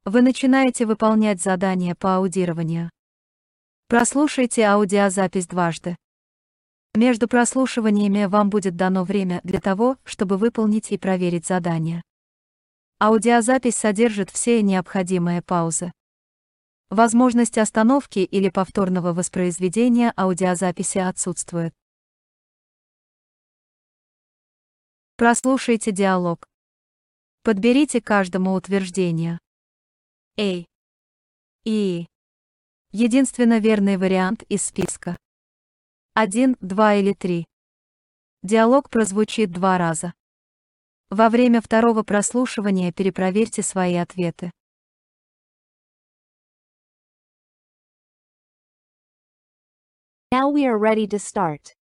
Вы начинаете выполнять задание по аудированию. Прослушайте аудиозапись дважды. Между прослушиваниями вам будет дано время для того, чтобы выполнить и проверить задание. Аудиозапись содержит все необходимые паузы. Возможность остановки или повторного воспроизведения аудиозаписи отсутствует. Прослушайте диалог. Подберите каждому утверждение. A. И. Единственно верный вариант из списка. 1, 2 или 3. Диалог прозвучит 2 раза. Во время второго прослушивания перепроверьте свои ответы. Now we are ready to start.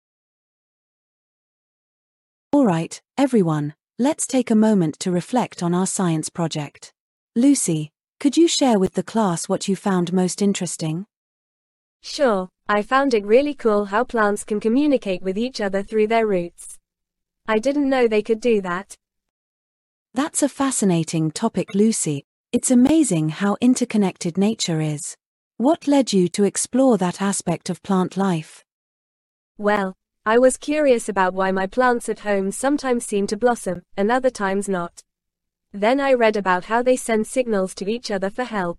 Alright, everyone, let's take a moment to reflect on our science project. Lucy, could you share with the class what you found most interesting? Sure, I found it really cool how plants can communicate with each other through their roots. I didn't know they could do that. That's a fascinating topic, Lucy. It's amazing how interconnected nature is. What led you to explore that aspect of plant life? Well, I was curious about why my plants at home sometimes seem to blossom, and other times not. Then I read about how they send signals to each other for help.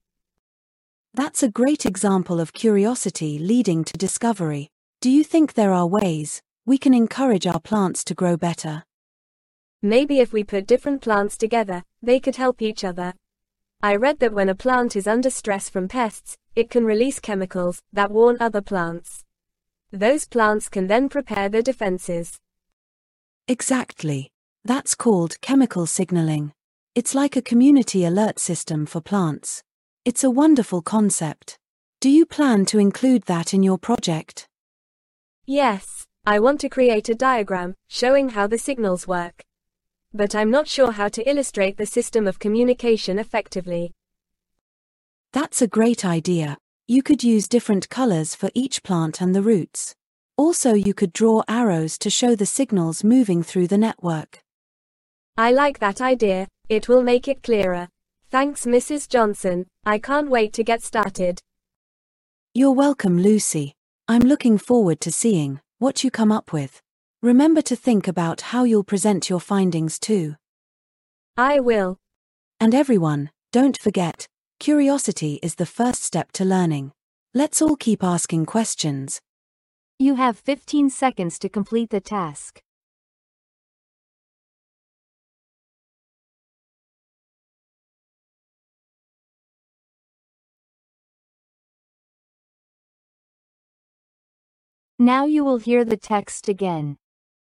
That's a great example of curiosity leading to discovery. Do you think there are ways we can encourage our plants to grow better? Maybe if we put different plants together, they could help each other. I read that when a plant is under stress from pests, it can release chemicals that warn other plants. Those plants can then prepare their defenses. Exactly. That's called chemical signaling. It's like a community alert system for plants. It's a wonderful concept. Do you plan to include that in your project? Yes, I want to create a diagram showing how the signals work. But I'm not sure how to illustrate the system of communication effectively. That's a great idea. You could use different colors for each plant and the roots. Also, you could draw arrows to show the signals moving through the network. I like that idea, it will make it clearer. Thanks, Mrs. Johnson, I can't wait to get started. You're welcome, Lucy. I'm looking forward to seeing what you come up with. Remember to think about how you'll present your findings too. I will. And everyone, don't forget, curiosity is the first step to learning. Let's all keep asking questions. You have 15 seconds to complete the task. Now you will hear the text again.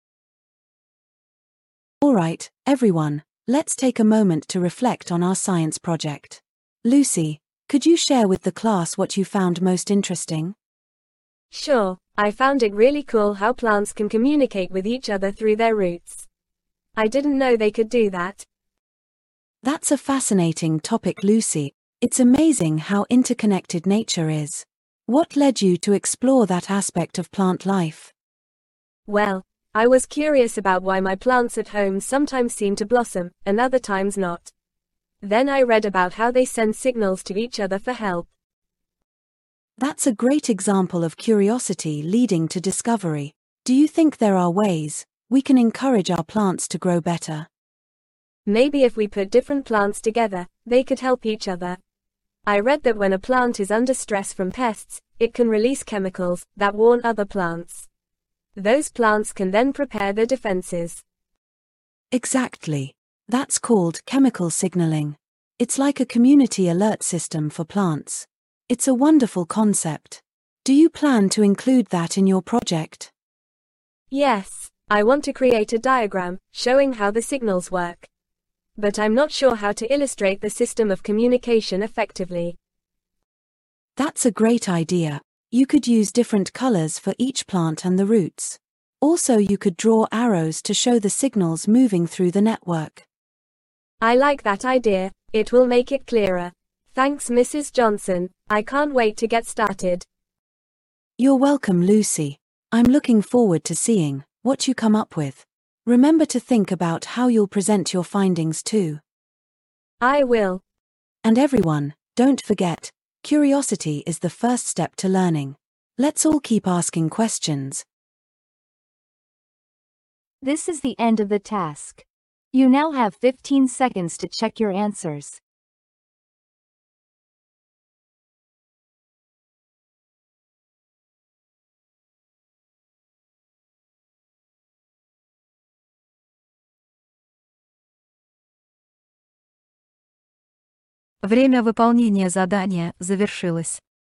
Alright, everyone, let's take a moment to reflect on our science project. Lucy, could you share with the class what you found most interesting? Sure, I found it really cool how plants can communicate with each other through their roots. I didn't know they could do that. That's a fascinating topic, Lucy. It's amazing how interconnected nature is. What led you to explore that aspect of plant life? Well, I was curious about why my plants at home sometimes seem to blossom, and other times not. Then I read about how they send signals to each other for help. That's a great example of curiosity leading to discovery. Do you think there are ways we can encourage our plants to grow better? Maybe if we put different plants together, they could help each other. I read that when a plant is under stress from pests, it can release chemicals that warn other plants. Those plants can then prepare their defenses. Exactly. That's called chemical signaling. It's like a community alert system for plants. It's a wonderful concept. Do you plan to include that in your project? Yes, I want to create a diagram showing how the signals work. But I'm not sure how to illustrate the system of communication effectively. That's a great idea. You could use different colors for each plant and the roots. Also, you could draw arrows to show the signals moving through the network. I like that idea, it will make it clearer. Thanks, Mrs. Johnson, I can't wait to get started. You're welcome, Lucy. I'm looking forward to seeing what you come up with. Remember to think about how you'll present your findings too. I will. And everyone, don't forget, curiosity is the first step to learning. Let's all keep asking questions. This is the end of the task. You now have 15 seconds to check your answers. Время выполнения задания завершилось.